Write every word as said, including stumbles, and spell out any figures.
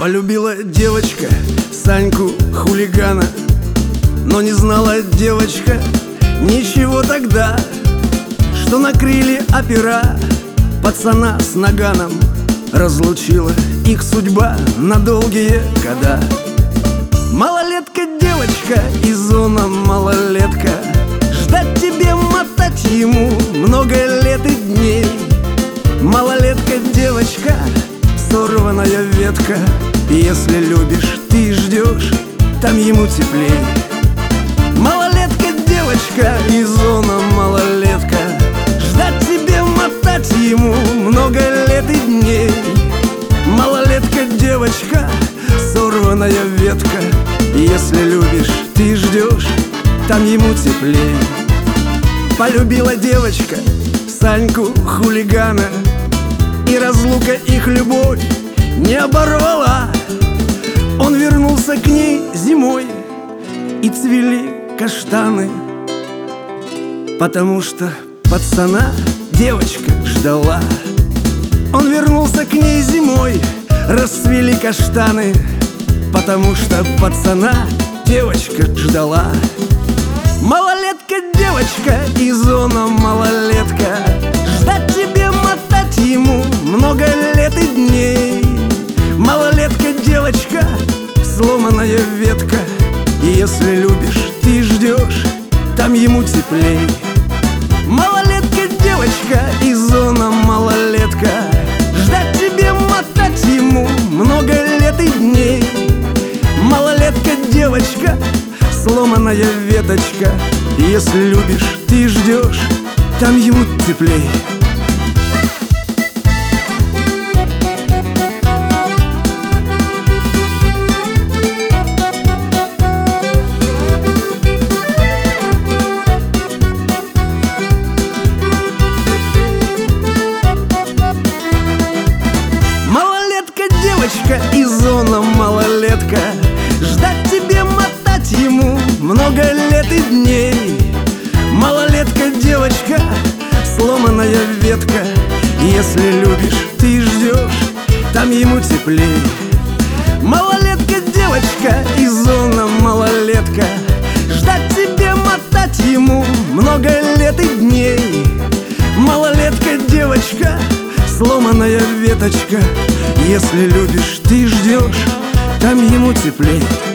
Полюбила девочка Саньку хулигана, но не знала девочка ничего тогда, что накрыли опера пацана с наганом. Разлучила их судьба на долгие года. Малолетка девочка и зона малолетка, ждать тебе, мотать ему много лет и дней. Малолетка девочка, сорванная ветка, если любишь, ты ждешь, там ему теплей. Малолетка девочка и зона малолетка, ждать тебе, мотать ему много лет и дней. Малолетка девочка, сорванная ветка, если любишь, ты ждешь, там ему теплей. Полюбила девочка Саньку хулигана, и разлука их любовь не оборвала. Он вернулся к ней зимой, и цвели каштаны, потому что пацана девочка ждала. Он вернулся к ней зимой, расцвели каштаны, потому что пацана девочка ждала. Малолетка девочка и зона малолетка, ждать тебе, мотать ему много лет и дней. Малолетка девочка, сломанная ветка, если любишь, ты ждешь, там ему теплей. Малолетка девочка и зона малолетка, ждать тебе, мотать ему много лет и дней. Малолетка девочка, сломанная веточка, если любишь, ты ждешь, там ему теплей. Девочка и зона малолетка, ждать тебе, мотать ему много лет и дней. Малолетка девочка, сломанная ветка, если любишь, ты ждешь, там ему теплей. Малолетка девочка и зона малолетка, ждать тебе, мотать ему много лет и дней. Малолетка девочка, сломанная веточка, если любишь, ты ждешь, там ему теплей.